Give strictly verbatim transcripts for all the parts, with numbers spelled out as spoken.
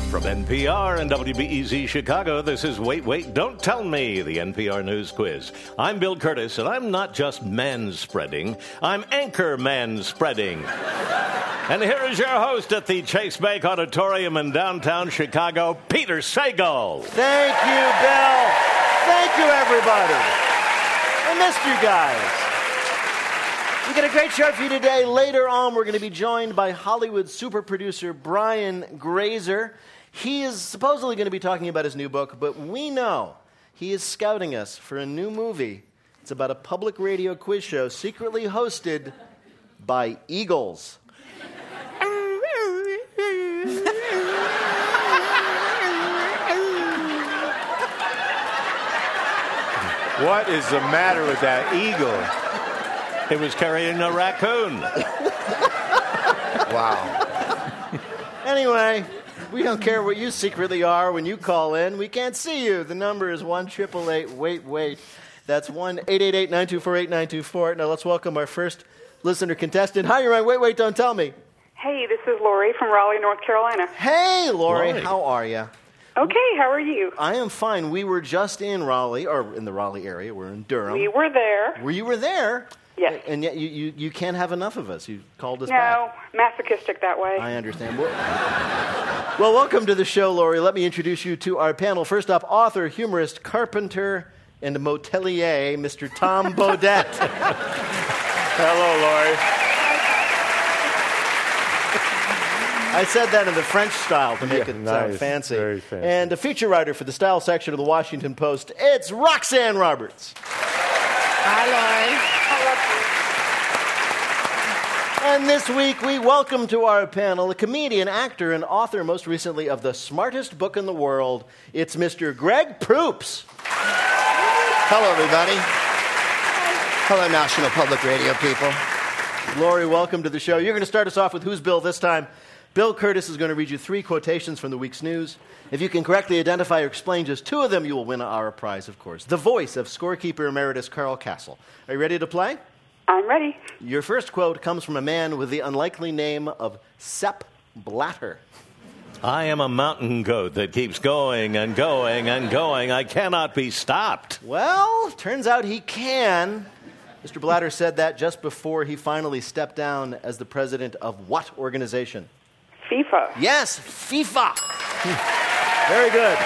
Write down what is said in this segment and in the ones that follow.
From N P R and W B E Z Chicago, this is Wait, Wait, Don't Tell Me, the N P R News Quiz. I'm Bill Curtis, and I'm not just man-spreading, I'm anchor man-spreading. And here is your host at the Chase Bank Auditorium in downtown Chicago, Peter Sagal. Thank you, Bill. Thank you, everybody. I missed you guys. We got a great show for you today. Later on, we're going to be joined by Hollywood super producer Brian Grazer. He is supposedly going to be talking about his new book, but we know he is scouting us for a new movie. It's about a public radio quiz show secretly hosted by eagles. What is the matter with that eagle? He was carrying a raccoon. Wow. Anyway, we don't care what you secretly are when you call in. We can't see you. The number is one eight eight eight, wait, wait. That's one eight eight eight, nine two four, eight nine two four. Now let's welcome our first listener contestant. Hi, you're on Wait, Wait, Don't Tell Me. Hey, this is Lori from Raleigh, North Carolina. Hey, Lori. Lori. How are you? Okay, how are you? I am fine. We were just in Raleigh, or in the Raleigh area. We're in Durham. We were there. Where you were there? Yes. And yet you, you, you can't have enough of us. You called us No, back. masochistic that way. I understand. Well, well, welcome to the show, Lori. Let me introduce you to our panel. First up, author, humorist, carpenter, and motelier, Mister Tom Bodett. Hello, Lori. I said that in the French style to make Yeah, it nice. sound fancy. Very fancy. And a feature writer for the style section of the Washington Post, it's Roxanne Roberts. Hi, Lori. And this week, we welcome to our panel a comedian, actor, and author, most recently, of the smartest book in the world. It's Mister Greg Proops. Hello, everybody. Hello, National Public Radio people. Lori, welcome to the show. You're going to start us off with Who's Bill this time. Bill Curtis is going to read you three quotations from the week's news. If you can correctly identify or explain just two of them, you will win our prize, of course. The voice of scorekeeper emeritus Carl Castle. Are you ready to play? I'm ready. Your first quote comes from a man with the unlikely name of Sepp Blatter. I am a mountain goat that keeps going and going and going. I cannot be stopped. Well, turns out he can. Mister Blatter said that just before he finally stepped down as the president of what organization? FIFA. Yes, FIFA. Very good.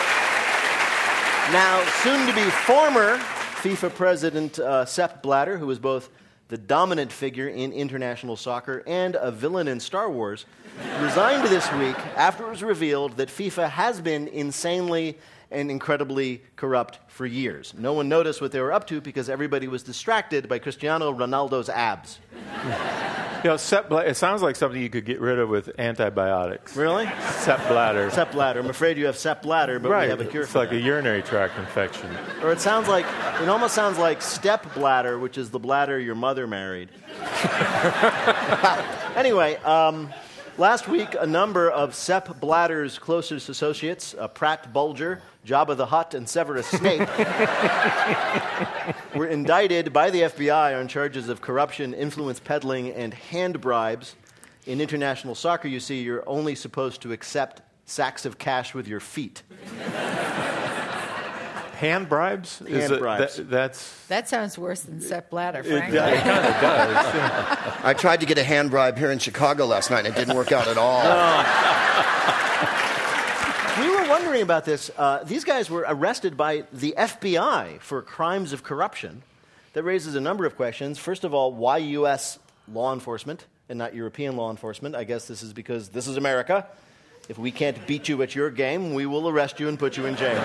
Now, soon to be former FIFA president uh, Sepp Blatter, who was both the dominant figure in international soccer and a villain in Star Wars, resigned this week after it was revealed that FIFA has been insanely and incredibly corrupt for years. No one noticed what they were up to because everybody was distracted by Cristiano Ronaldo's abs. You know, Sepp Bla- it sounds like something you could get rid of with antibiotics. Really? Sepp Blatter. Sepp Blatter. I'm afraid you have Sepp Blatter, but right. we have a cure It's for like that. a urinary tract infection. Or it sounds like, it almost sounds like step bladder, which is the bladder your mother married. Anyway, um, last week, a number of Sepp Blatter's closest associates, uh, Pratt Bulger, Jabba the Hutt, and Severus Snape, were indicted by the F B I on charges of corruption, influence peddling, and hand bribes. In international soccer, you see, you're only supposed to accept sacks of cash with your feet. Hand bribes? Is Hand it- bribes. that- that's... That sounds worse than Sepp Blatter, It, frankly. it kind of does. yeah. I tried to get a hand bribe here in Chicago last night, and it didn't work out at all. We were wondering about this. Uh, these guys were arrested by the F B I for crimes of corruption. That raises a number of questions. First of all, why U S law enforcement and not European law enforcement? I guess this is because this is America. If we can't beat you at your game, we will arrest you and put you in jail.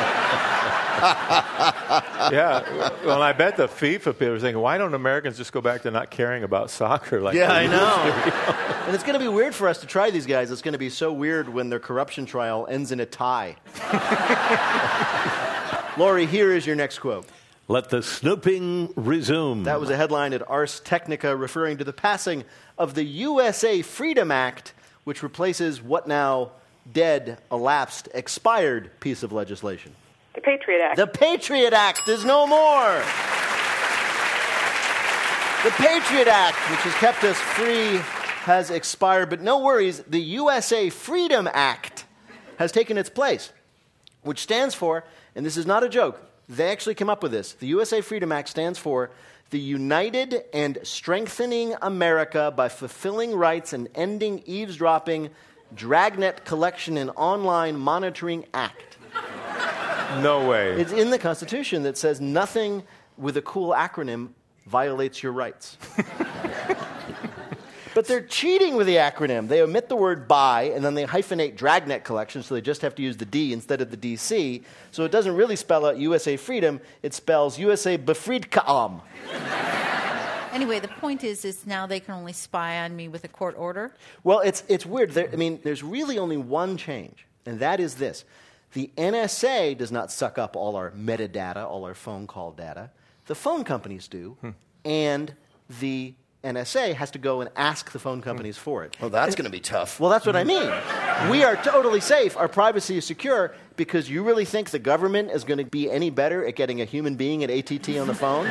Yeah. Well, I bet the FIFA people are thinking, why don't Americans just go back to not caring about soccer? Like Yeah, they I used know. to? And it's going to be weird for us to try these guys. It's going to be so weird when their corruption trial ends in a tie. Lori, here is your next quote. Let the snooping resume. That was a headline at Ars Technica referring to the passing of the U S A Freedom Act, which replaces what now dead, elapsed, expired piece of legislation. The Patriot Act. The Patriot Act is no more. The Patriot Act, which has kept us free, has expired. But no worries, the U S A Freedom Act has taken its place, which stands for, and this is not a joke, they actually came up with this. The U S A Freedom Act stands for the United and Strengthening America by Fulfilling Rights and Ending Eavesdropping, Dragnet Collection and Online Monitoring Act. No way. It's in the Constitution that says nothing with a cool acronym violates your rights. But they're cheating with the acronym. They omit the word by, and then they hyphenate Dragnet Collection, so they just have to use the D instead of the D C. So it doesn't really spell out U S A Freedom. It spells U S A Befriedkaam. Anyway, the point is, is now they can only spy on me with a court order? Well, it's, it's weird. There, I mean, there's really only one change, and that is this. The N S A does not suck up all our metadata, all our phone call data. The phone companies do, hmm. and the N S A has to go and ask the phone companies hmm. for it. Well, that's going to be tough. Well, that's what I mean. We are totally safe. Our privacy is secure because you really think the government is going to be any better at getting a human being at A T T on the phone?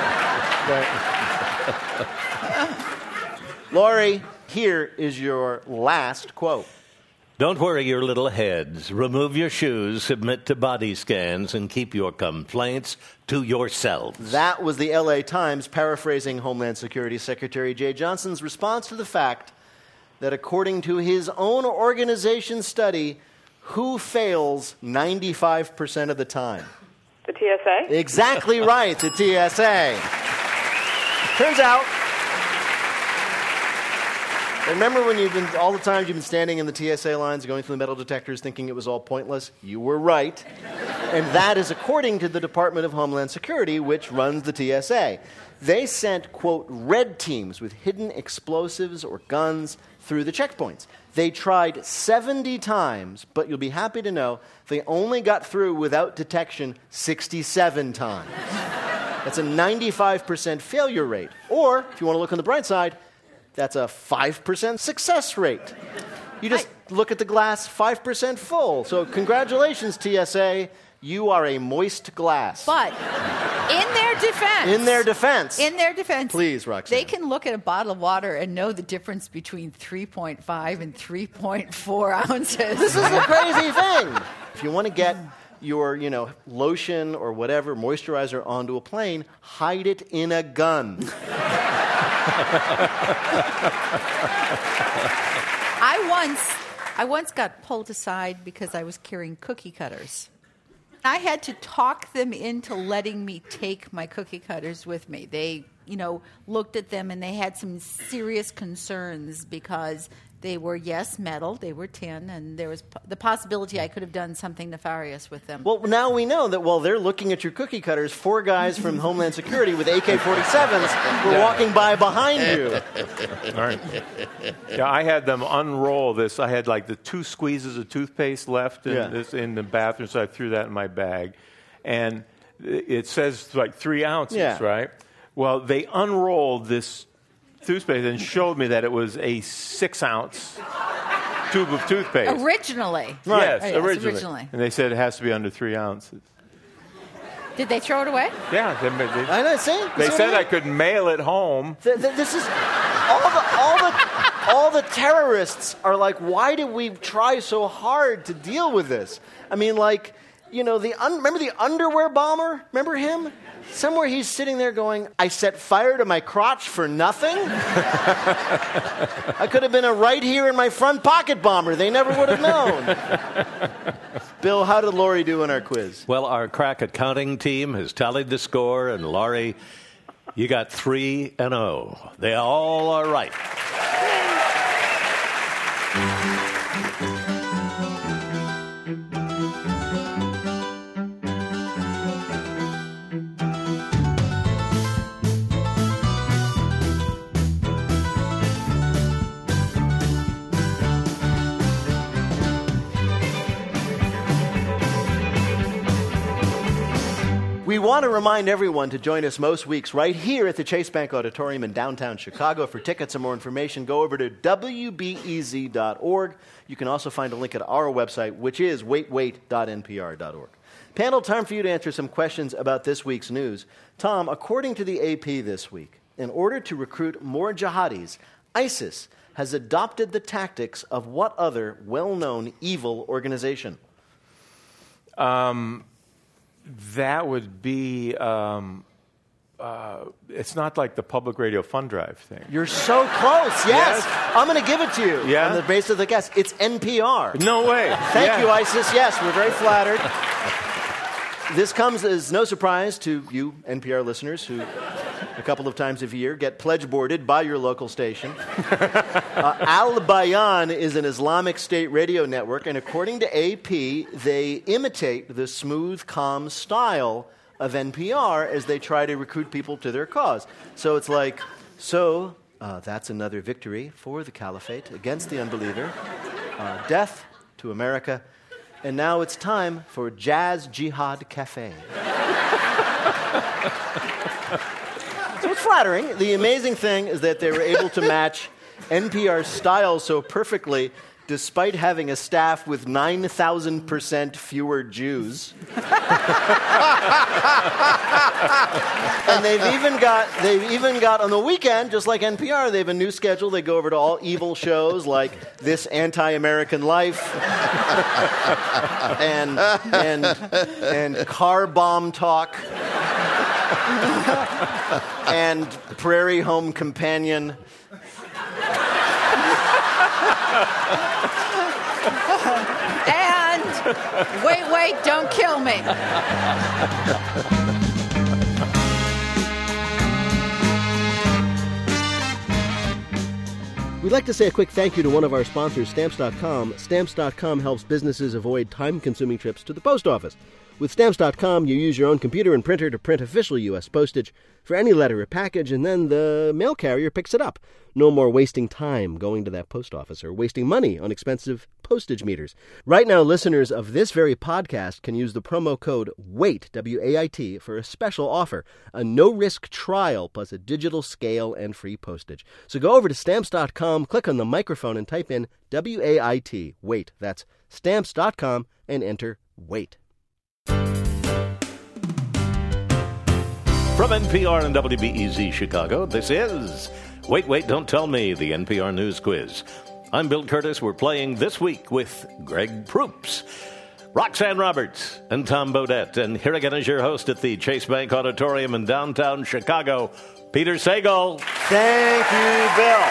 Laurie, here is your last quote. Don't worry your little heads. Remove your shoes, submit to body scans, and keep your complaints to yourselves. That was the L A Times paraphrasing Homeland Security Secretary Jay Johnson's response to the fact that according to his own organization's study, who fails ninety-five percent of the time? The T S A? Exactly right, the T S A. Turns out, remember when you've been, all the times you've been standing in the T S A lines, going through the metal detectors, thinking it was all pointless? You were right. And that is according to the Department of Homeland Security, which runs the T S A. They sent, quote, red teams with hidden explosives or guns through the checkpoints. They tried seventy times, but you'll be happy to know they only got through without detection sixty-seven times. That's a ninety-five percent failure rate. Or, if you want to look on the bright side, that's a five percent success rate. You just I, look at the glass five percent full. So congratulations, T S A. You are a moist glass. But in their defense. In their defense. In their defense. Please, Roxanne. They can look at a bottle of water and know the difference between three point five and three point four ounces. This is the crazy thing. If you want to get your, you know, lotion or whatever, moisturizer onto a plane, hide it in a gun. I once, I once got pulled aside because I was carrying cookie cutters. I had to talk them into letting me take my cookie cutters with me. They, you know, looked at them and they had some serious concerns because they were, yes, metal, they were tin, and there was p- the possibility I could have done something nefarious with them. Well, now we know that while they're looking at your cookie cutters, four guys from Homeland Security with A K forty-sevens were walking by behind you. All right. Yeah, I had them unroll this. I had like the two squeezes of toothpaste left in, yeah. this, in the bathroom, so I threw that in my bag. And it says like three ounces, yeah. right? Well, they unrolled this toothpaste and showed me that it was a six-ounce tube of toothpaste. Originally. Right. Yes, oh, yes, originally. originally. And they said it has to be under three ounces. Did they throw it away? Yeah. They, they, I know, see? they see said I, I could mail it home. Th- th- this is... All the, all, the, all the terrorists are like, why did we try so hard to deal with this? I mean, like, you know, the un- remember the underwear bomber? Remember him? Somewhere he's sitting there going, I set fire to my crotch for nothing? I could have been a right here in my front pocket bomber. They never would have known. Bill, how did Laurie do in our quiz? Well, our crack accounting team has tallied the score, and Laurie, you got three and oh. They all are right. We want to remind everyone to join us most weeks right here at the Chase Bank Auditorium in downtown Chicago. For tickets and more information, go over to W B E Z dot org. You can also find a link at our website, which is wait wait dot N P R dot org. Panel, time for you to answer some questions about this week's news. Tom, according to the A P this week, in order to recruit more jihadis, ISIS has adopted the tactics of what other well-known evil organization? Um, that would be, um, uh, it's not like the public radio fund drive thing. You're so close, yes. Yes. I'm going to give it to you Yeah? on the basis of the guess. It's N P R. No way. Thank Yeah. you, ISIS. Yes, we're very flattered. This comes as no surprise to you N P R listeners who a couple of times a year get pledge boarded by your local station. uh, Al Bayan is an Islamic State radio network, and according to A P, they imitate the smooth, calm style of N P R as they try to recruit people to their cause. So it's like, so uh, that's another victory for the caliphate against the unbeliever. Uh, death to America. And now it's time for Jazz Jihad Cafe. So it's flattering. The amazing thing is that they were able to match N P R's style so perfectly despite having a staff with nine thousand percent fewer Jews. And they've even got, they've even got on the weekend, just like N P R, they have a new schedule. They go over to all evil shows like This Anti-American Life and, and, and Car Bomb Talk and Prairie Home Companion. And wait, wait, don't kill me. We'd like to say a quick thank you to one of our sponsors, Stamps dot com. Stamps dot com helps businesses avoid time-consuming trips to the post office. With Stamps dot com, you use your own computer and printer to print official U S postage for any letter or package, and then the mail carrier picks it up. No more wasting time going to that post office or wasting money on expensive postage meters. Right now, listeners of this very podcast can use the promo code WAIT, W A I T, for a special offer, a no-risk trial plus a digital scale and free postage. So go over to Stamps dot com, click on the microphone, and type in W A I T, WAIT. That's Stamps dot com, and enter WAIT. From N P R and W B E Z Chicago, this is Wait, Wait, Don't Tell Me, the N P R News Quiz. I'm Bill Curtis. We're playing this week with Greg Proops, Roxanne Roberts, and Tom Bodette. And here again is your host at the Chase Bank Auditorium in downtown Chicago, Peter Sagal. Thank you, Bill.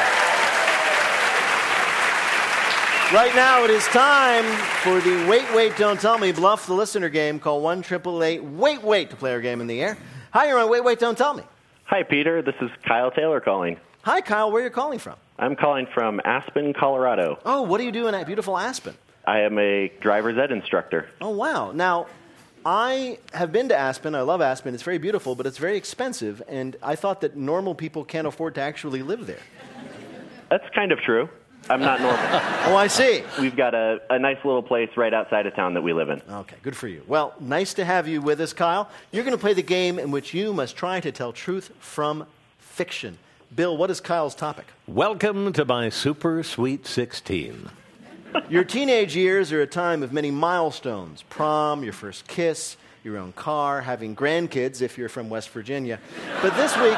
Right now it is time for the Wait, Wait, Don't Tell Me Bluff the Listener game. Call one eight eight eight, wait, wait to play our game in the air. Hi, you're on Wait, Wait, Don't Tell Me. Hi, Peter. This is Kyle Taylor calling. Hi, Kyle. Where are you calling from? I'm calling from Aspen, Colorado. Oh, what do you do in that beautiful Aspen? I am a driver's ed instructor. Oh, wow. Now, I have been to Aspen. I love Aspen. It's very beautiful, but it's very expensive, and I thought that normal people can't afford to actually live there. That's kind of true. I'm not normal. Oh, I see. We've got a, a nice little place right outside of town that we live in. Okay, good for you. Well, nice to have you with us, Kyle. You're going to play the game in which you must try to tell truth from fiction. Bill, what is Kyle's topic? Welcome to my super sweet sixteen. Your teenage years are a time of many milestones. Prom, your first kiss, your own car, having grandkids if you're from West Virginia. But this week...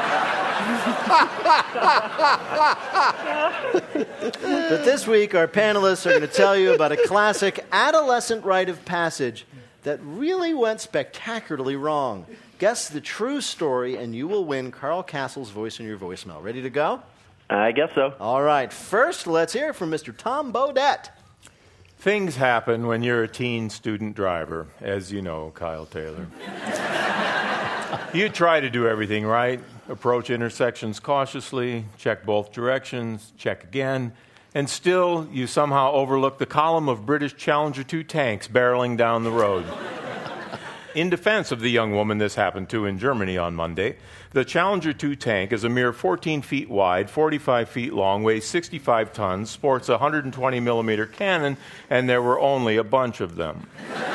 but this week, our panelists are going to tell you about a classic adolescent rite of passage that really went spectacularly wrong. Guess the true story, and you will win Carl Castle's voice in your voicemail. Ready to go? I guess so. All right. First, let's hear from Mister Tom Bodette. Things happen when you're a teen student driver, as you know, Kyle Taylor. You try to do everything right, approach intersections cautiously, check both directions, check again, and still you somehow overlook the column of British Challenger two tanks barreling down the road. In defense of the young woman this happened to in Germany on Monday, the Challenger two tank is a mere fourteen feet wide, forty-five feet long, weighs sixty-five tons, sports a one hundred twenty millimeter cannon, and there were only a bunch of them.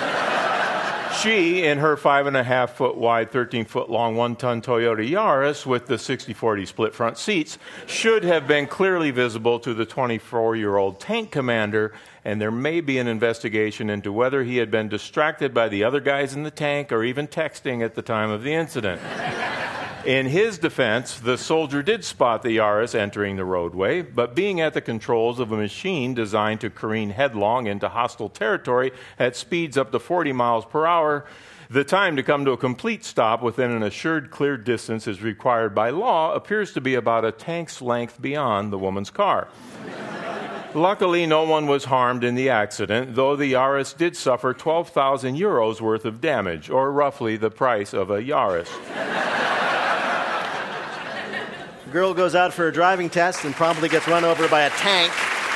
She, in her five and a half foot wide, thirteen foot long, one ton Toyota Yaris with the sixty forty split front seats, should have been clearly visible to the twenty-four-year-old tank commander, and there may be an investigation into whether he had been distracted by the other guys in the tank or even texting at the time of the incident. In his defense, the soldier did spot the Yaris entering the roadway, but being at the controls of a machine designed to careen headlong into hostile territory at speeds up to forty miles per hour, the time to come to a complete stop within an assured clear distance as required by law appears to be about a tank's length beyond the woman's car. Luckily, no one was harmed in the accident, though the Yaris did suffer twelve thousand euros worth of damage, or roughly the price of a Yaris. The girl goes out for a driving test and promptly gets run over by a tank.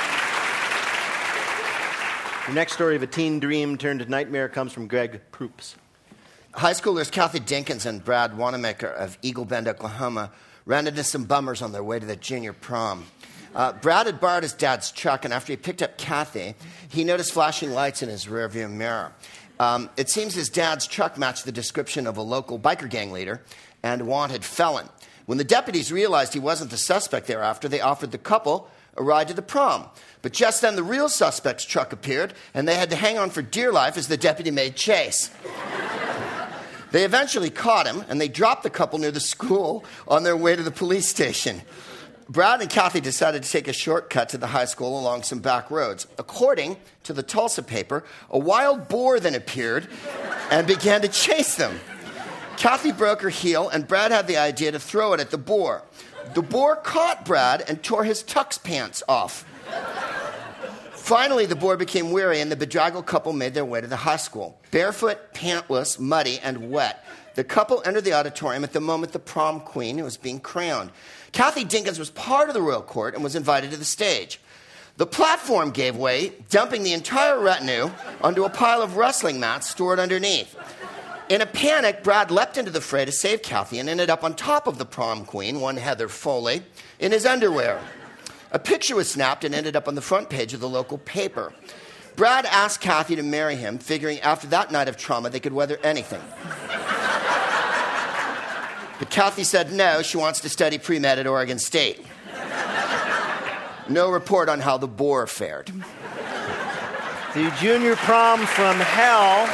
The next story of a teen dream turned to nightmare comes from Greg Proops. High schoolers Kathy Dinkins and Brad Wanamaker of Eagle Bend, Oklahoma, ran into some bummers on their way to the junior prom. Uh, Brad had borrowed his dad's truck, and after he picked up Kathy, he noticed flashing lights in his rearview mirror. Um, it seems his dad's truck matched the description of a local biker gang leader and wanted felon. When the deputies realized he wasn't the suspect thereafter, they offered the couple a ride to the prom. But just then the real suspect's truck appeared, and they had to hang on for dear life as the deputy made chase. They eventually caught him, and they dropped the couple near the school on their way to the police station. Brad and Kathy decided to take a shortcut to the high school along some back roads. According to the Tulsa paper, a wild boar then appeared and began to chase them. Kathy broke her heel, and Brad had the idea to throw it at the boar. The boar caught Brad and tore his tux pants off. Finally, the boar became weary, and the bedraggled couple made their way to the high school. Barefoot, pantless, muddy, and wet, the couple entered the auditorium at the moment the prom queen was being crowned. Kathy Dinkins was part of the royal court and was invited to the stage. The platform gave way, dumping the entire retinue onto a pile of wrestling mats stored underneath. In a panic, Brad leapt into the fray to save Kathy and ended up on top of the prom queen, one Heather Foley, in his underwear. A picture was snapped and ended up on the front page of the local paper. Brad asked Kathy to marry him, figuring after that night of trauma they could weather anything. But Kathy said no, she wants to study pre-med at Oregon State. No report on how the boar fared. The junior prom from hell.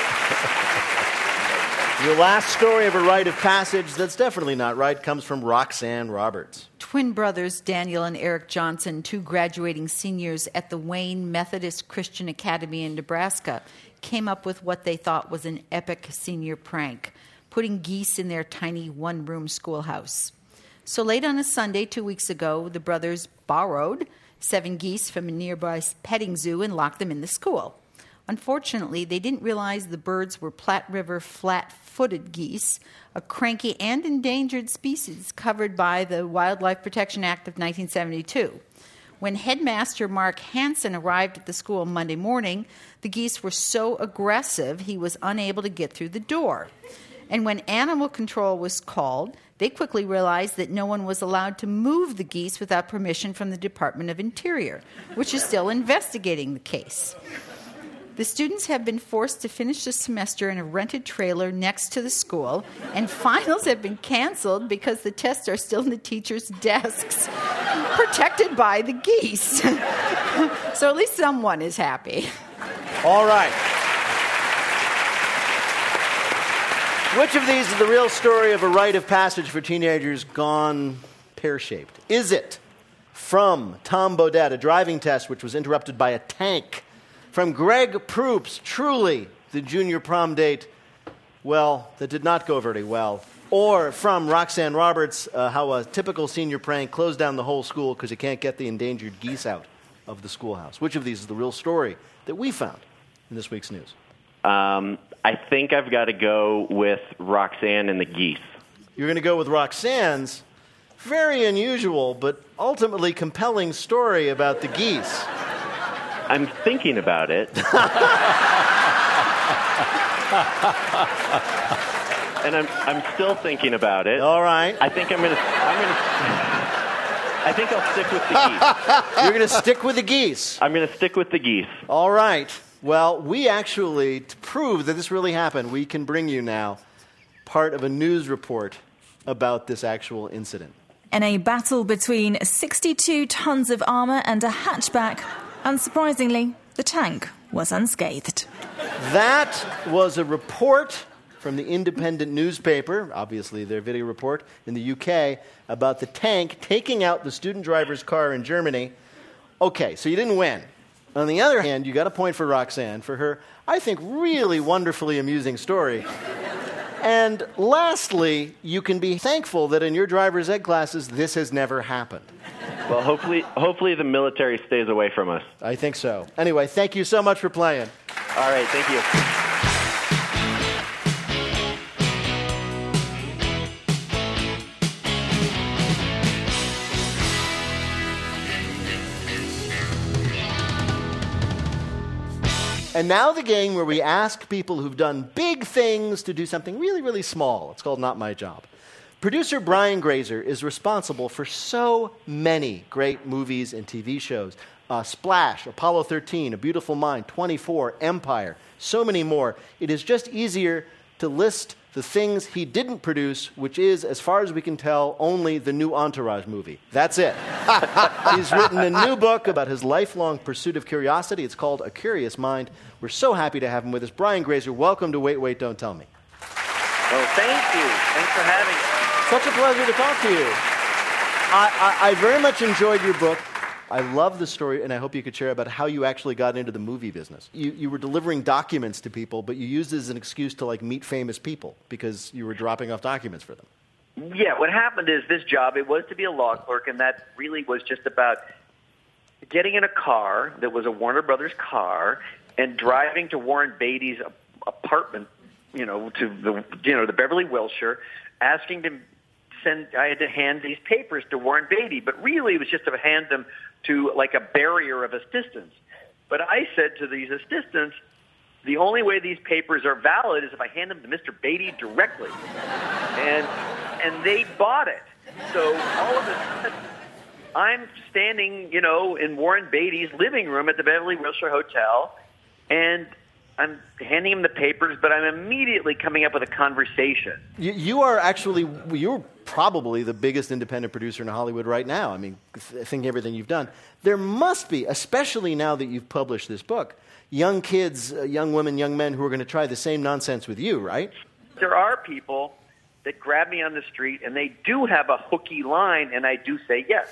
Your last story of a rite of passage that's definitely not right comes from Roxanne Roberts. Twin brothers Daniel and Eric Johnson, two graduating seniors at the Wayne Methodist Christian Academy in Nebraska, came up with what they thought was an epic senior prank, putting geese in their tiny one-room schoolhouse. So late on a Sunday two weeks ago, the brothers borrowed seven geese from a nearby petting zoo and locked them in the school. Unfortunately, they didn't realize the birds were Platte River flat-footed geese, a cranky and endangered species covered by the Wildlife Protection Act of nineteen seventy-two. When headmaster Mark Hansen arrived at the school Monday morning, the geese were so aggressive he was unable to get through the door. And when animal control was called, they quickly realized that no one was allowed to move the geese without permission from the Department of Interior, which is still investigating the case. The students have been forced to finish the semester in a rented trailer next to the school, and finals have been canceled because the tests are still in the teachers' desks, protected by the geese. So at least someone is happy. All right. Which of these is the real story of a rite of passage for teenagers gone pear-shaped? Is it from Tom Bodette, a driving test which was interrupted by a tank? From Greg Proops, truly the junior prom date, well, that did not go very well. Or from Roxanne Roberts, uh, how a typical senior prank closed down the whole school because you can't get the endangered geese out of the schoolhouse. Which of these is the real story that we found in this week's news? Um, I think I've got to go with Roxanne and the geese. You're going to go with Roxanne's very unusual but ultimately compelling story about the geese. I'm thinking about it. And I'm I'm still thinking about it. All right. I think I'm gonna I'm gonna I think I'll stick with the geese. You're gonna stick with the geese. I'm gonna stick with the geese. All right. Well, we actually, to prove that this really happened, we can bring you now part of a news report about this actual incident. In a battle between sixty-two tons of armor and a hatchback, unsurprisingly, the tank was unscathed. That was a report from the Independent newspaper, obviously their video report in the U K, about the tank taking out the student driver's car in Germany. Okay, so you didn't win. On the other hand, you got a point for Roxanne for her, I think, really wonderfully amusing story. And lastly, you can be thankful that in your driver's ed classes, this has never happened. Well, hopefully, hopefully the military stays away from us. I think so. Anyway, thank you so much for playing. All right, thank you. And now the game where we ask people who've done big things to do something really, really small. It's called Not My Job. Producer Brian Grazer is responsible for so many great movies and T V shows. Uh, Splash, Apollo thirteen, A Beautiful Mind, twenty-four, Empire, so many more. It is just easier to list the things he didn't produce, which is, as far as we can tell, only the new Entourage movie. That's it. He's written a new book about his lifelong pursuit of curiosity. It's called A Curious Mind. We're so happy to have him with us. Brian Grazer, welcome to Wait, Wait, Don't Tell Me. Oh, thank you. Thanks for having me. Such a pleasure to talk to you. I, I, I very much enjoyed your book. I love the story, and I hope you could share about how you actually got into the movie business. You, you were delivering documents to people, but you used it as an excuse to, like, meet famous people because you were dropping off documents for them. Yeah, what happened is this job, it was to be a law clerk, and that really was just about getting in a car that was a Warner Brothers car and driving to Warren Beatty's apartment, you know, to the, you know, the Beverly Wilshire, asking to send, I had to hand these papers to Warren Beatty, but really it was just to hand them to like a barrier of assistants. But I said to these assistants, the only way these papers are valid is if I hand them to Mister Beatty directly. And and they bought it. So all of a sudden, I'm standing, you know, in Warren Beatty's living room at the Beverly Wilshire Hotel, and I'm handing him the papers, but I'm immediately coming up with a conversation. You, you are actually, you're probably the biggest independent producer in Hollywood right now. I mean, thinking everything you've done. There must be, especially now that you've published this book, young kids, uh, young women, young men who are going to try the same nonsense with you, right? There are people that grab me on the street, and they do have a hooky line, and I do say yes.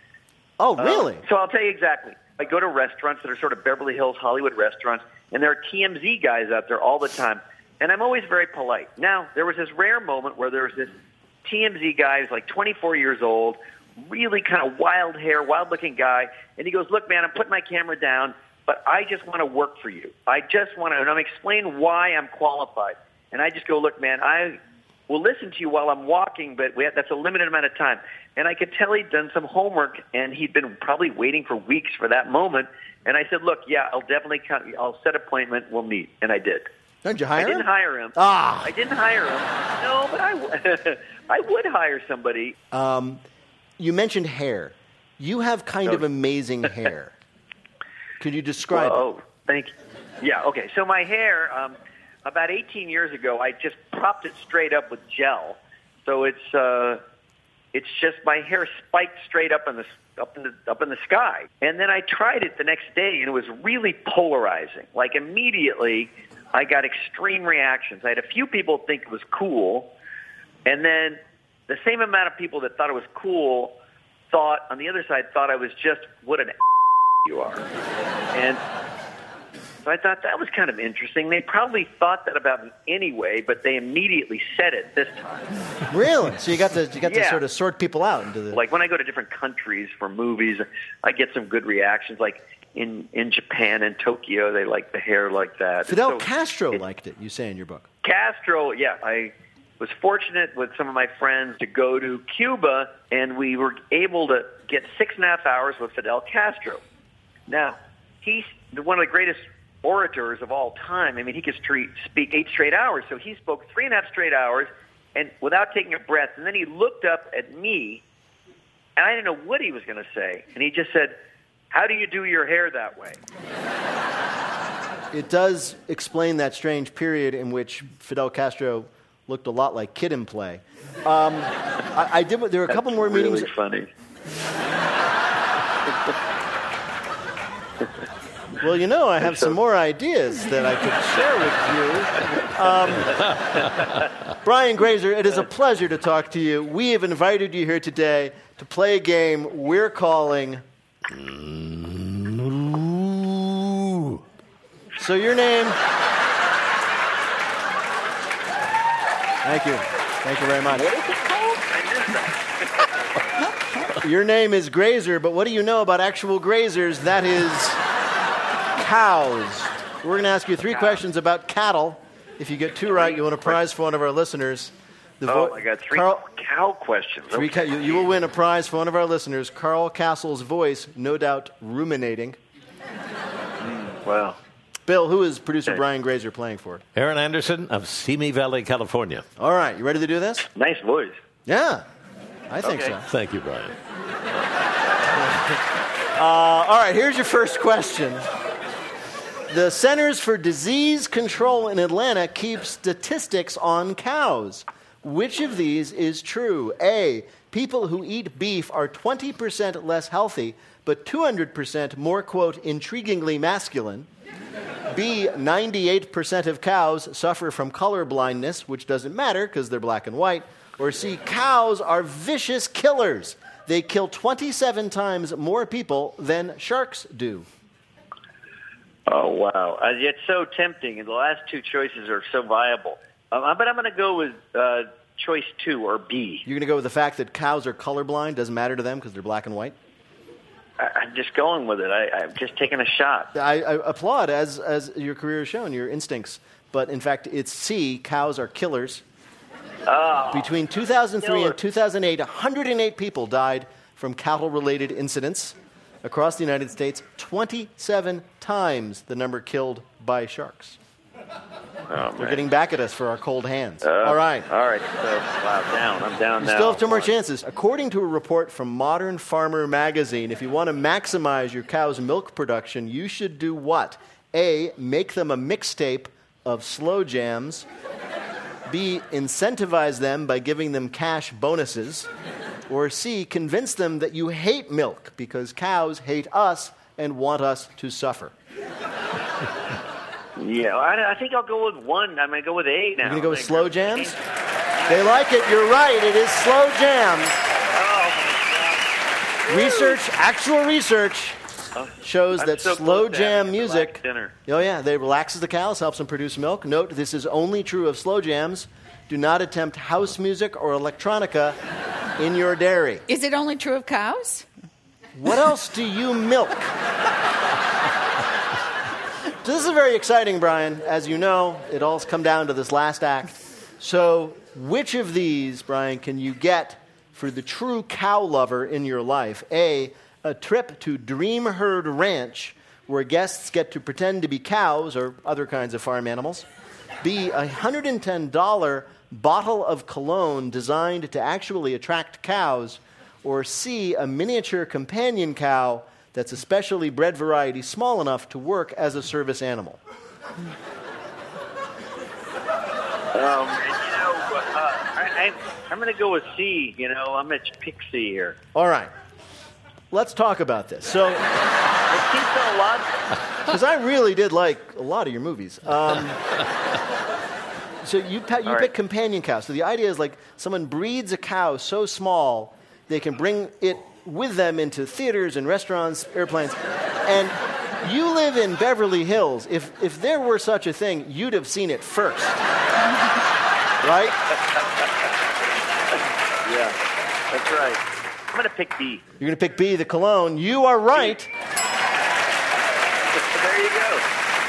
Oh, really? Uh, so I'll tell you exactly. I go to restaurants that are sort of Beverly Hills Hollywood restaurants, and there are T M Z guys out there all the time, and I'm always very polite. Now, there was this rare moment where there was this T M Z guy who's like twenty-four years old, really kind of wild hair, wild-looking guy, and he goes, look, man, I'm putting my camera down, but I just want to work for you. I just want to, and I'm explaining why I'm qualified. And I just go, look, man, I will listen to you while I'm walking, but we have, that's a limited amount of time. And I could tell he'd done some homework, and he'd been probably waiting for weeks for that moment. And I said, look, yeah, I'll definitely come. I'll set an appointment. We'll meet. And I did. Did you hire him? I didn't hire him. Ah. I didn't hire him. No, but I, w- I would hire somebody. Um, you mentioned hair. You have kind Oh. of amazing hair. Could you describe Whoa, it? Oh, thank you. Yeah, okay. So my hair, um, about eighteen years ago, I just propped it straight up with gel. So it's uh, it's just my hair spiked straight up in the up in the up in the sky. And then I tried it the next day, and it was really polarizing. Like immediately, I got extreme reactions. I had a few people think it was cool, and then the same amount of people that thought it was cool thought on the other side thought I was just what an you are. And so I thought that was kind of interesting. They probably thought that about me anyway, but they immediately said it this time. Really? So you got to you got Yeah. to sort of sort people out into the. Like when I go to different countries for movies, I get some good reactions. Like in, in Japan and Tokyo, they like the hair like that. Fidel So Castro it- liked it. You say in your book. Castro, yeah, I was fortunate with some of my friends to go to Cuba, and we were able to get six and a half hours with Fidel Castro. Now, he's one of the greatest orators of all time. I mean, he could street, speak eight straight hours, so he spoke three and a half straight hours and without taking a breath, and then he looked up at me, and I didn't know what he was going to say, and he just said, how do you do your hair that way? It does explain that strange period in which Fidel Castro looked a lot like Kid and Play. Um, I, I did. There were a couple That's more really meetings. funny. Well, you know, I have some more ideas that I could share with you. Um, Brian Grazer, it is a pleasure to talk to you. We have invited you here today to play a game we're calling... So your name... Thank you. Thank you very much. What is it called? I missed that. Your name is Grazer, but what do you know about actual grazers? That is cows. We're going to ask you three questions about cattle. If you get two right, you win a prize for one of our listeners. The vo- Oh, I got three Carl- cow questions. three Okay. ca- you, you will win a prize for one of our listeners. Carl Castle's voice, no doubt ruminating. Well, Bill, who is producer Okay. Brian Grazer playing for? Aaron Anderson of Simi Valley, California. All right, you ready to do this? nice voice. Yeah, I think Okay. so. Thank you, Brian. Uh, all right, here's your first question. The Centers for Disease Control in Atlanta keeps statistics on cows. Which of these is true? A, people who eat beef are twenty percent less healthy, but two hundred percent more, quote, intriguingly masculine. B, ninety-eight percent of cows suffer from color blindness, which doesn't matter because they're black and white. Or C, cows are vicious killers. They kill twenty-seven times more people than sharks do. Oh, wow. Uh, it's so tempting, and the last two choices are so viable. Um, but I'm going to go with uh, choice two, or B. You're going to go with the fact that cows are colorblind, doesn't matter to them because they're black and white? I, I'm just going with it. I, I'm just taking a shot. I, I applaud, as, as your career has shown, your instincts. But in fact, it's C, cows are killers. Oh, Between two thousand three killer. and two thousand eight, one hundred eight people died from cattle-related incidents across the United States, twenty-seven times the number killed by sharks. oh They're getting back at us for our cold hands. Uh, All right. All right. So, wow, down. I'm down You now. still have two more chances. According to a report from Modern Farmer magazine, if you want to maximize your cow's milk production, you should do what? A, make them a mixtape of slow jams. B, incentivize them by giving them cash bonuses. Or C, convince them that you hate milk because cows hate us and want us to suffer. Yeah, I, I think I'll go with one. I'm going to go with A now. You're going to go with I'm slow gonna go- jams? They like it. You're right. It is slow jams. Oh, my God. Research, actual research, shows I'm that so slow close to jam having a music, relaxed dinner. oh yeah, they relaxes the cows, helps them produce milk. Note, this is only true of slow jams. Do not attempt house music or electronica in your dairy. Is it only true of cows? What else do you milk? So this is very exciting, Brian. As you know, it all's come down to this last act. So which of these, Brian, can you get for the true cow lover in your life? A, a trip to Dream Herd Ranch, where guests get to pretend to be cows or other kinds of farm animals. B, a one hundred ten dollars bottle of cologne designed to actually attract cows. Or C, a miniature companion cow that's a specially bred variety small enough to work as a service animal. Um, and, you know, uh, I, I, I'm going to go with C. You know, I'm going to pick C here. All right. Let's talk about this. So, It seems so lot. because I really did like a lot of your movies. Um, so you, pa- you All pick right. companion cows. So the idea is like someone breeds a cow so small they can bring it with them into theaters and restaurants, airplanes. And you live in Beverly Hills. If, if there were such a thing, you'd have seen it first. Right? Yeah, that's right. I'm going to pick B. You're going to pick B, the cologne. You are right. There you go.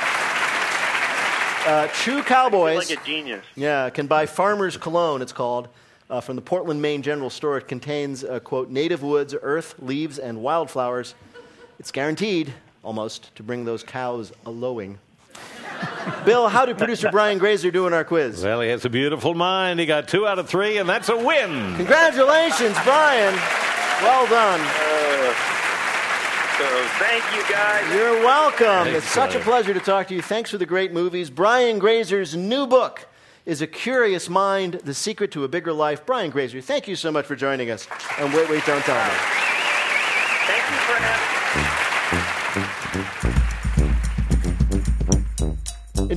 Uh, true You're cowboys. like a genius. Yeah, can buy Farmer's Cologne, it's called, uh, from the Portland, Maine General Store. It contains, uh, quote, native woods, earth, leaves, and wildflowers. It's guaranteed, almost, to bring those cows a-lowing. Bill, how did producer Brian Grazer do in our quiz? Well, he has a beautiful mind. He got two out of three, and that's a win. Congratulations, Brian. Well done. Uh, so thank you, guys. You're welcome. Thanks, It's such a Brian. pleasure to talk to you. Thanks for the great movies. Brian Grazer's new book is A Curious Mind, The Secret to a Bigger Life. Brian Grazer, thank you so much for joining us. And wait, wait, don't tell me. Thank you for having me.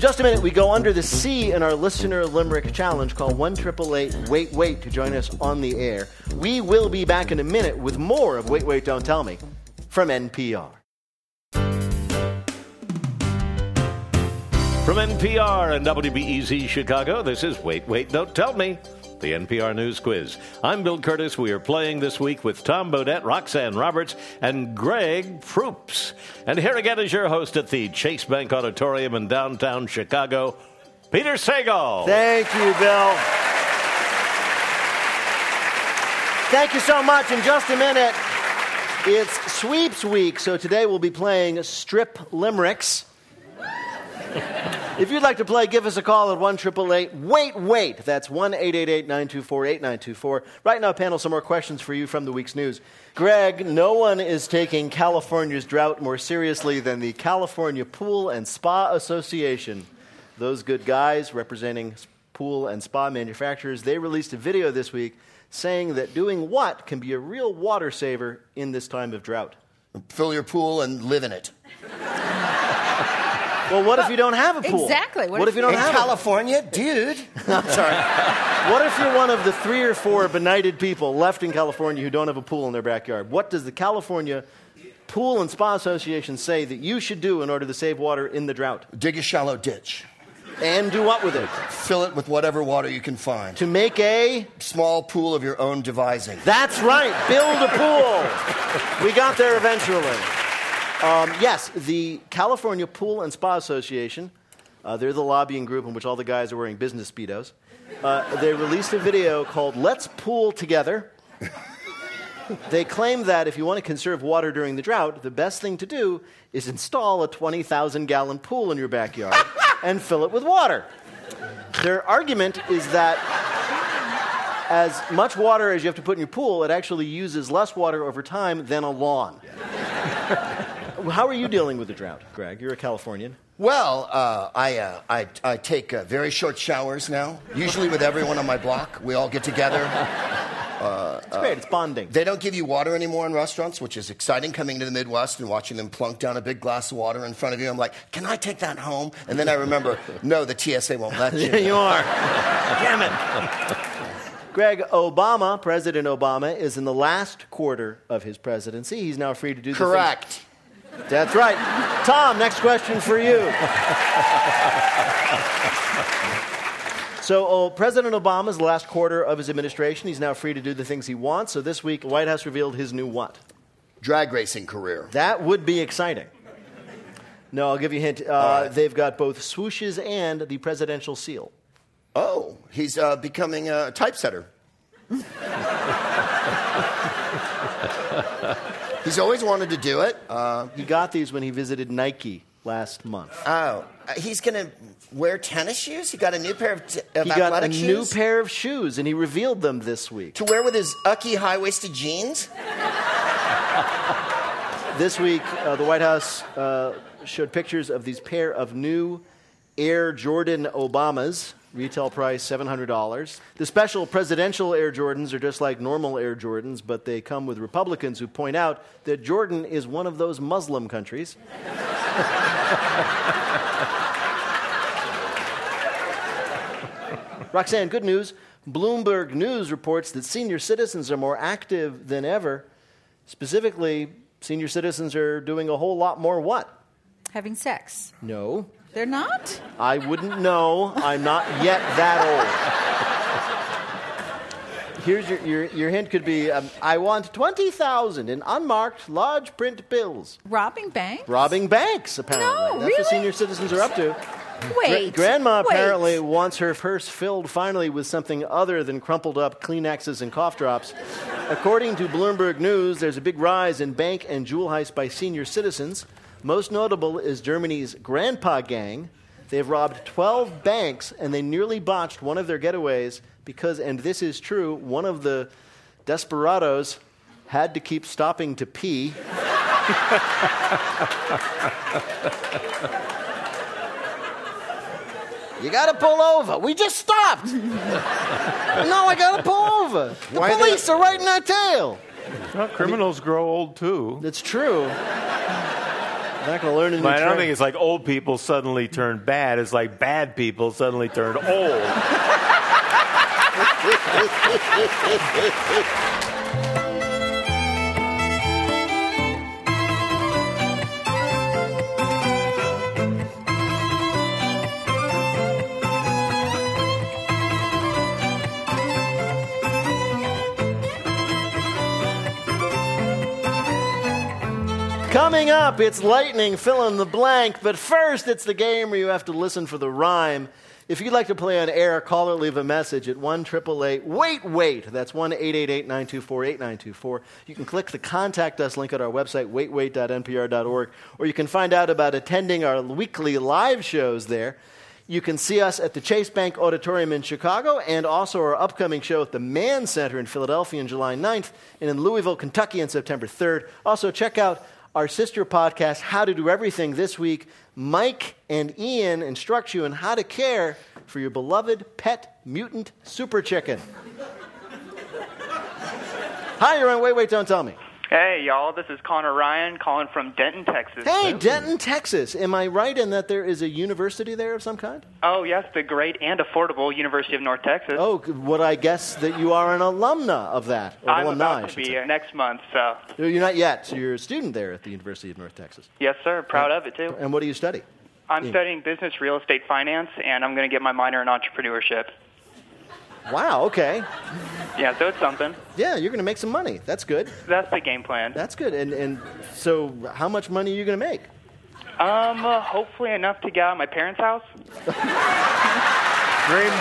just a minute, we go under the sea in our listener limerick challenge. Call one eight eight eight wait wait to join us on the air. We will be back in a minute with more of Wait, Wait, Don't Tell Me from N P R. From N P R and W B E Z Chicago, this is Wait, Wait, Don't Tell Me, the N P R News Quiz. I'm Bill Curtis. We are playing this week with Tom Bodett, Roxanne Roberts, and Greg Proops. And here again is your host at the Chase Bank Auditorium in downtown Chicago, Peter Sagal. Thank you, Bill. Thank you so much. In just a minute, it's Sweeps Week, so today we'll be playing Strip Limericks. If you'd like to play, give us a call at one eight eight eight wait wait. That's one eight eight eight nine two four eight nine two four. Right now, panel, some more questions for you from the week's news. Greg, no one is taking California's drought more seriously than the California Pool and Spa Association. Those good guys representing pool and spa manufacturers, they released a video this week saying that doing what can be a real water saver in this time of drought. Fill your pool and live in it. Well, what if you don't have a pool? Exactly. What, what if you don't in have California, a... dude? I'm sorry. What if you're one of the three or four benighted people left in California who don't have a pool in their backyard? What does the California Pool and Spa Association say that you should do in order to save water in the drought? Dig a shallow ditch. And do what with it? Fill it with whatever water you can find. To make a... small pool of your own devising. That's right. Build a pool. We got there eventually. Um, yes, the California Pool and Spa Association, uh, they're the lobbying group in which all the guys are wearing business Speedos. Uh, they released a video called Let's Pool Together. They claim that if you want to conserve water during the drought, the best thing to do is install a twenty thousand gallon pool in your backyard and fill it with water. Their argument is that as much water as you have to put in your pool, it actually uses less water over time than a lawn. How are you dealing with the drought, Greg? You're a Californian. Well, uh, I, uh, I I take uh, very short showers now, usually with everyone on my block. We all get together. Uh, it's great. It's bonding. They don't give you water anymore in restaurants, which is exciting coming to the Midwest and watching them plunk down a big glass of water in front of you. I'm like, can I take that home? And then I remember, no, the T S A won't let you. There you are. Damn it. Greg, Obama, President Obama, is in the last quarter of his presidency. He's now free to do the Correct. things. That's right. Tom, next question for you. So oh, President Obama's last quarter of his administration, he's now free to do the things he wants. So this week, the White House revealed his new what? Drag racing career. That would be exciting. No, I'll give you a hint. Uh, uh, they've got both swooshes and the presidential seal. Oh, he's uh, becoming a typesetter. He's always wanted to do it. Uh, he got these when he visited Nike last month. Oh, he's going to wear tennis shoes? He got a new pair of, t- of he athletic got a shoes? new pair of shoes, and he revealed them this week. To wear with his ucky high-waisted jeans? This week, uh, the White House uh, showed pictures of these pair of new Air Jordan Obamas. Retail price seven hundred dollars. The special presidential Air Jordans are just like normal Air Jordans, but they come with Republicans who point out that Jordan is one of those Muslim countries. Roxanne, good news. Bloomberg News reports that senior citizens are more active than ever. Specifically, senior citizens are doing a whole lot more what? Having sex. No. They're not? I wouldn't know. I'm not yet that old. Here's your, your, your hint could be, um, I want twenty thousand in unmarked large print bills. Robbing banks? Robbing banks, apparently. No, That's really? what senior citizens are up to. Wait. Gra- Grandma wait. apparently wants her purse filled finally with something other than crumpled up Kleenexes and cough drops. According to Bloomberg News, there's a big rise in bank and jewel heists by senior citizens. Most notable is Germany's Grandpa Gang. They've robbed twelve banks, and they nearly botched one of their getaways because, and this is true, one of the desperados had to keep stopping to pee. You gotta pull over. We just stopped. No, I gotta pull over. The Why police the- are right in our tail. Well, criminals grow old, too. It's true. not going to learn a new But I don't trade. think it's like old people suddenly turn bad. It's like bad people suddenly turn old. Coming up, it's lightning, fill in the blank. But first, it's the game where you have to listen for the rhyme. If you'd like to play on air, call or leave a message at one eight eight eight, wait, wait. That's one eight eight eight, nine two four, eight nine two four. You can click the Contact Us link at our website, wait wait dot n p r dot org, or you can find out about attending our weekly live shows there. You can see us at the Chase Bank Auditorium in Chicago and also our upcoming show at the Mann Center in Philadelphia on July ninth and in Louisville, Kentucky on September third. Also, check out our sister podcast, How to Do Everything, this week. Mike and Ian instruct you on how to care for your beloved pet mutant super chicken. Hi, you're on Wait, Wait, Don't Tell Me. Hey, y'all, this is Connor Ryan calling from Denton, Texas. Hey, Denton, Texas. Am I right in that there is a university there of some kind? Oh, yes, the great and affordable University of North Texas. Oh, would I guess that you are an alumna of that? Or I'm alumni, about I to should be say. uh, next month, so. No, you're not yet. So you're a student there at the University of North Texas. Yes, sir. Proud of it, too. And what do you study? I'm Yeah. studying business real estate finance, and I'm going to get my minor in entrepreneurship. Wow, okay. Yeah, so it's something. Yeah, you're going to make some money. That's good. That's the game plan. That's good. And and so how much money are you going to make? Um, uh, hopefully enough to get out of my parents' house. Dream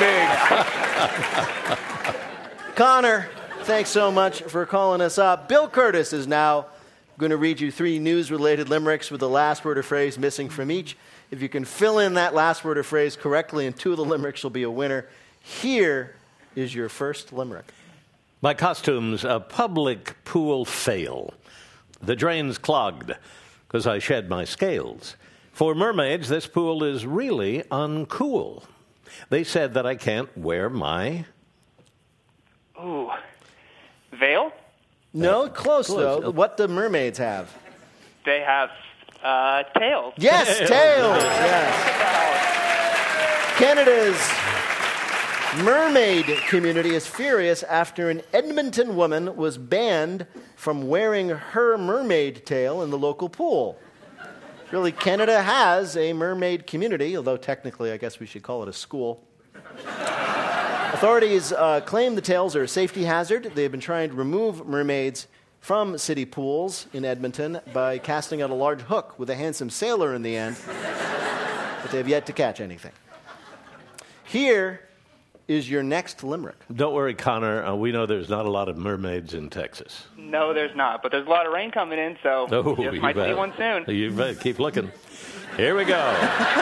big. Connor, thanks so much for calling us up. Bill Curtis is now going to read you three news-related limericks with the last word or phrase missing from each. If you can fill in that last word or phrase correctly in two of the limericks, you'll be a winner. Here is your first limerick. My costume's a public pool fail. The drain's clogged because I shed my scales. For mermaids, this pool is really uncool. They said that I can't wear my... Ooh. Veil? No, close, close. though. What do mermaids have? They have, uh, tails. Yes, tails. Yes. Canada's mermaid community is furious after an Edmonton woman was banned from wearing her mermaid tail in the local pool. Really, Canada has a mermaid community, although technically I guess we should call it a school. Authorities uh, claim the tails are a safety hazard. They've been trying to remove mermaids from city pools in Edmonton by casting out a large hook with a handsome sailor in the end, but they've yet to catch anything. Here is your next limerick. Don't worry, Connor. Uh, we know there's not a lot of mermaids in Texas. No, there's not, but there's a lot of rain coming in, so Oh, just you might bet. see one soon. You bet. Keep looking. Here we go.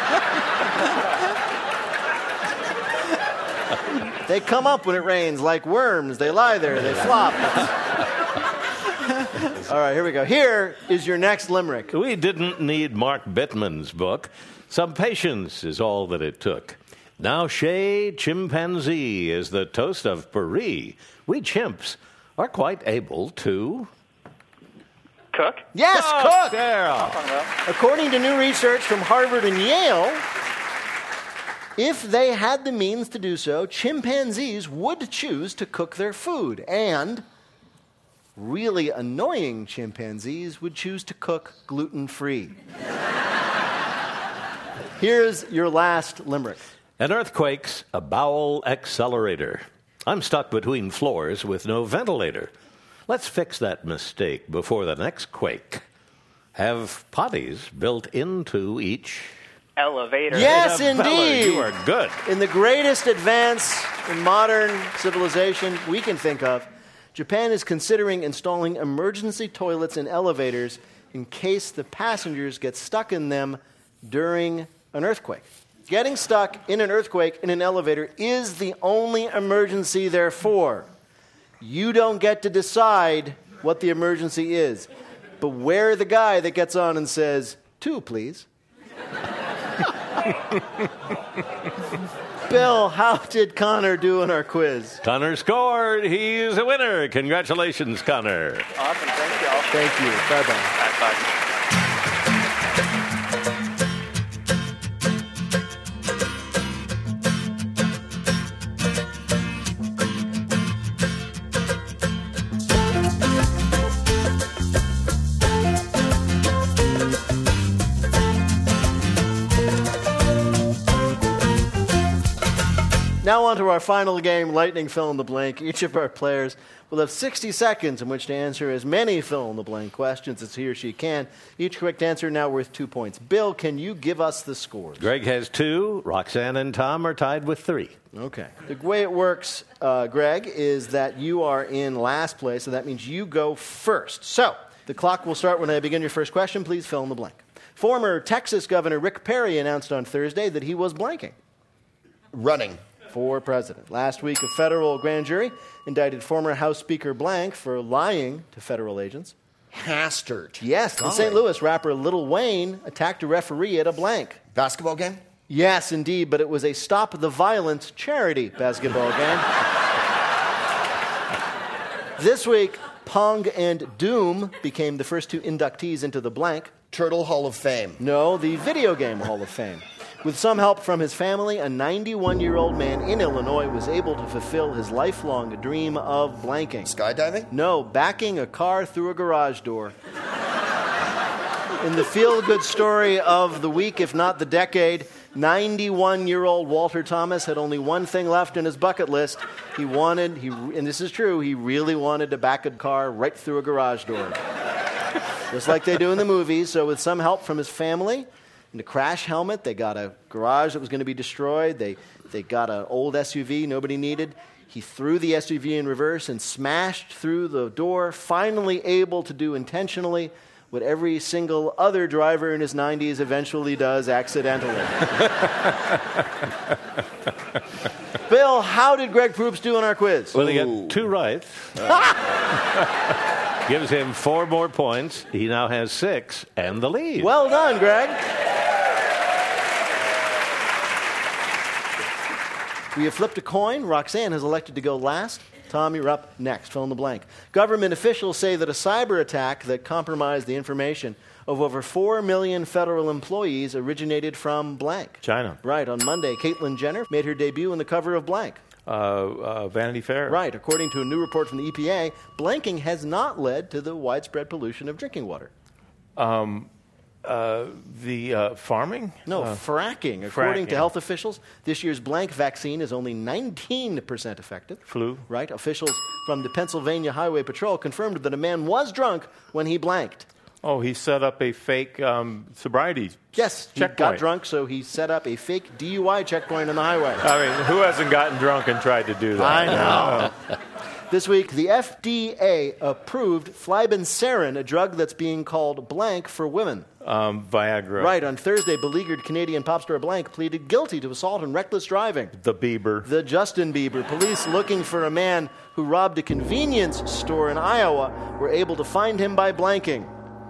They come up when it rains like worms. They lie there. They flop. All right, here we go. Here is your next limerick. We didn't need Mark Bittman's book. Some patience is all that it took. Now Chez Chimpanzee is the toast of Paris. We chimps are quite able to... Cook? Yes, Oh, cook! Sarah. According to new research from Harvard and Yale, if they had the means to do so, chimpanzees would choose to cook their food. And really annoying chimpanzees would choose to cook gluten-free. Here's your last limerick. An earthquake's a bowel accelerator. I'm stuck between floors with no ventilator. Let's fix that mistake before the next quake. Have potties built into each... Elevator. Yes, Isabella, indeed. You are good. In the greatest advance in modern civilization we can think of, Japan is considering installing emergency toilets in elevators in case the passengers get stuck in them during an earthquake. Getting stuck in an earthquake in an elevator is the only emergency there for. You don't get to decide what the emergency is. Beware the guy that gets on and says, two, please. Bill, how did Connor do in our quiz? Connor scored. He's a winner. Congratulations, Connor. Awesome. Thank you all. Thank you. Bye-bye. Bye-bye. Now on to our final game, Lightning Fill in the Blank. Each of our players will have sixty seconds in which to answer as many fill-in-the-blank questions as he or she can. Each correct answer now worth two points. Bill, can you give us the scores? Greg has two. Roxanne and Tom are tied with three. Okay. The way it works, uh, Greg, is that you are in last place, so that means you go first. So, the clock will start when I begin your first question. Please fill in the blank. Former Texas Governor Rick Perry announced on Thursday that he was blanking. Running. For president. Last week, a federal grand jury indicted former House Speaker Blank for lying to federal agents. Hastert. Yes, the Golly. Saint Louis rapper Lil Wayne attacked a referee at a blank. Basketball game? Yes, indeed, but it was a Stop the Violence charity basketball game. This week, Pong and Doom became the first two inductees into the blank. Turtle Hall of Fame. No, the Video Game Hall of Fame. With some help from his family, a ninety-one-year-old man in Illinois was able to fulfill his lifelong dream of blanking. Skydiving? No, backing a car through a garage door. In the feel-good story of the week, if not the decade, ninety-one-year-old Walter Thomas had only one thing left in his bucket list. He wanted, he, and this is true, he really wanted to back a car right through a garage door. Just like they do in the movies. So with some help from his family, and a crash helmet, they got a garage that was going to be destroyed. They they got an old S U V nobody needed. He threw the S U V in reverse and smashed through the door, finally able to do intentionally what every single other driver in his nineties eventually does accidentally. Bill, how did Greg Proops do on our quiz? Well, he got two right. Uh, gives him four more points. He now has six and the lead. Well done, Greg. We have flipped a coin. Roxanne has elected to go last. Tom, you're up next. Fill in the blank. Government officials say that a cyber attack that compromised the information of over four million federal employees originated from blank. China. Right. On Monday, Caitlyn Jenner made her debut on the cover of blank. Uh, uh, Vanity Fair. Right. According to a new report from the E P A, blanking has not led to the widespread pollution of drinking water. Um, uh, the uh, farming? No, uh, fracking. According fracking. to health officials, this year's blank vaccine is only nineteen percent effective. Flu. Right. Officials from the Pennsylvania Highway Patrol confirmed that a man was drunk when he blanked. Oh, he set up a fake um, sobriety Yes, he checkpoint. got drunk, so he set up a fake D U I checkpoint on the highway. I mean, who hasn't gotten drunk and tried to do that? I know. This week, the F D A approved flibanserin, a drug that's being called blank for women. Um, Viagra. Right. On Thursday, beleaguered Canadian pop star blank pleaded guilty to assault and reckless driving. The Bieber. The Justin Bieber. Police looking for a man who robbed a convenience store in Iowa were able to find him by blanking.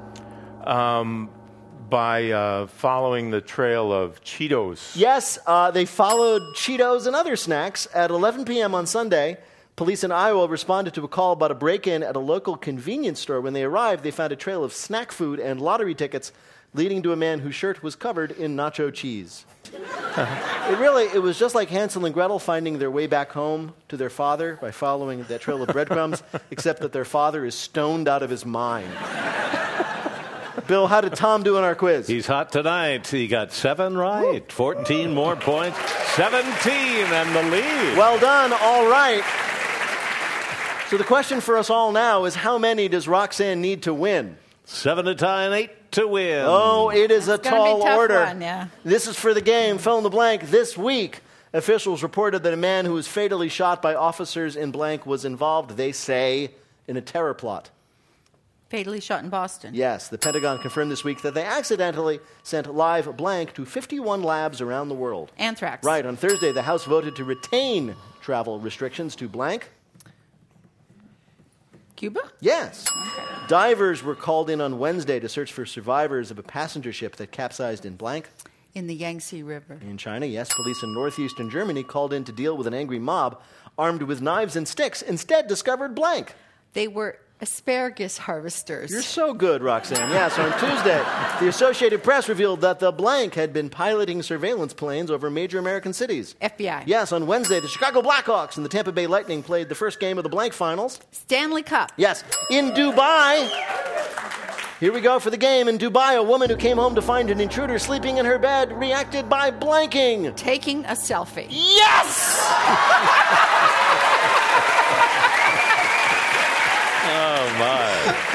Um, by uh, following the trail of Cheetos. Yes, uh, they followed Cheetos and other snacks. At eleven p.m. on Sunday, police in Iowa responded to a call about a break-in at a local convenience store. When they arrived, they found a trail of snack food and lottery tickets leading to a man whose shirt was covered in nacho cheese. It really, it was just like Hansel and Gretel finding their way back home to their father by following that trail of breadcrumbs, except that their father is stoned out of his mind. Bill, how did Tom do in our quiz? He's hot tonight. He got seven right. Woo. fourteen more points. seventeen and the lead. Well done. All right. So the question for us all now is, how many does Roxanne need to win? Seven to tie and eight to win. Oh, it is a It's gonna tall be a tough order. one, yeah. This is for the game. Fill in the blank. This week, officials reported that a man who was fatally shot by officers in blank was involved, they say, in a terror plot. Fatally shot in Boston. Yes, the Pentagon confirmed this week that they accidentally sent live blank to fifty-one labs around the world. Anthrax. Right. On Thursday, the House voted to retain travel restrictions to blank. Cuba? Yes. Okay. Divers were called in on Wednesday to search for survivors of a passenger ship that capsized in blank. In the Yangtze River. In China, yes, police in northeastern Germany called in to deal with an angry mob armed with knives and sticks, instead discovered blank. They were asparagus harvesters. You're so good, Roxanne. Yes, on Tuesday, the Associated Press revealed that the blank had been piloting surveillance planes over major American cities. F B I. Yes, on Wednesday, the Chicago Blackhawks and the Tampa Bay Lightning played the first game of the blank finals. Stanley Cup. Yes, in Dubai. Here we go for the game. In Dubai, a woman who came home to find an intruder sleeping in her bed reacted by blanking. Taking a selfie. Yes! Oh, my.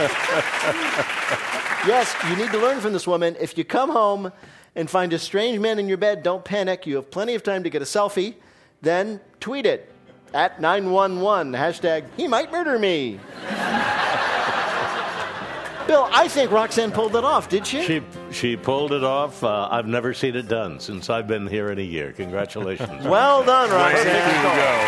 Yes, you need to learn from this woman. If you come home and find a strange man in your bed, don't panic. You have plenty of time to get a selfie. Then tweet it at nine one one. Hashtag, he might murder me. Bill, I think Roxanne pulled it off. Did she? She she pulled it off. Uh, I've never seen it done since I've been here in a year. Congratulations. Well done, Roxanne. There you go.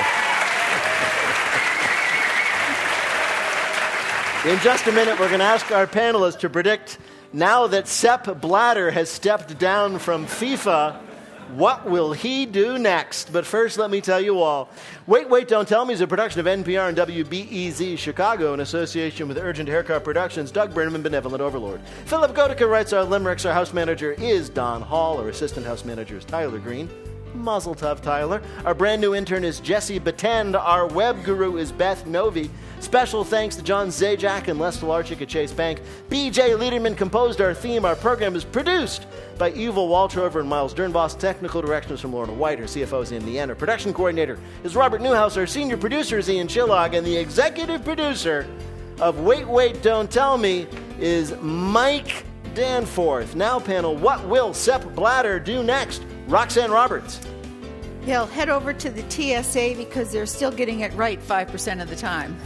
In just a minute, we're going to ask our panelists to predict, now that Sepp Blatter has stepped down from FIFA, what will he do next? But first, let me tell you all. Wait, Wait, Don't Tell Me is a production of N P R and W B E Z Chicago in association with Urgent Haircut Productions, Doug Burnham, and Benevolent Overlord. Philip Gotica writes our limericks. Our house manager is Don Hall. Our assistant house manager is Tyler Green. Mazel tov, Tyler. Our brand new intern is Jesse Batend. Our web guru is Beth Novi. Special thanks to John Zajac and Les Talarczyk at Chase Bank. B J Liederman composed our theme. Our program is produced by Yuval Waltrover and Miles Dernbos. Technical directions from Lorna White. Our C F O is Ian Leanne. Our production coordinator is Robert Newhouse. Our senior producer is Ian Chillog. And the executive producer of Wait, Wait, Don't Tell Me is Mike Danforth. Now, panel, what will Sepp Blatter do next? Roxanne Roberts. He'll head over to the T S A because they're still getting it right five percent of the time.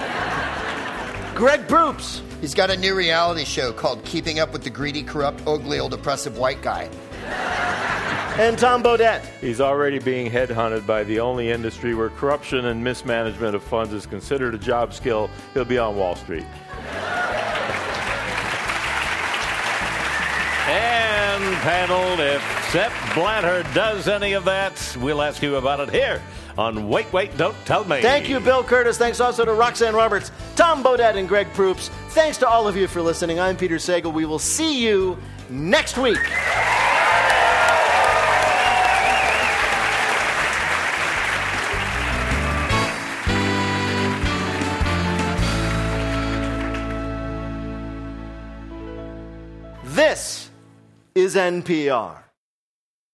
Greg Proops. He's got a new reality show called Keeping Up with the Greedy, Corrupt, Ugly, Old, Oppressive White Guy. And Tom Bodette. He's already being headhunted by the only industry where corruption and mismanagement of funds is considered a job skill. He'll be on Wall Street. And panel, if Sepp Blatter does any of that, we'll ask you about it here on Wait, Wait, Don't Tell Me. Thank you, Bill Curtis. Thanks also to Roxanne Roberts, Tom Bodette, and Greg Proops. Thanks to all of you for listening. I'm Peter Sagal. We will see you next week. This is N P R.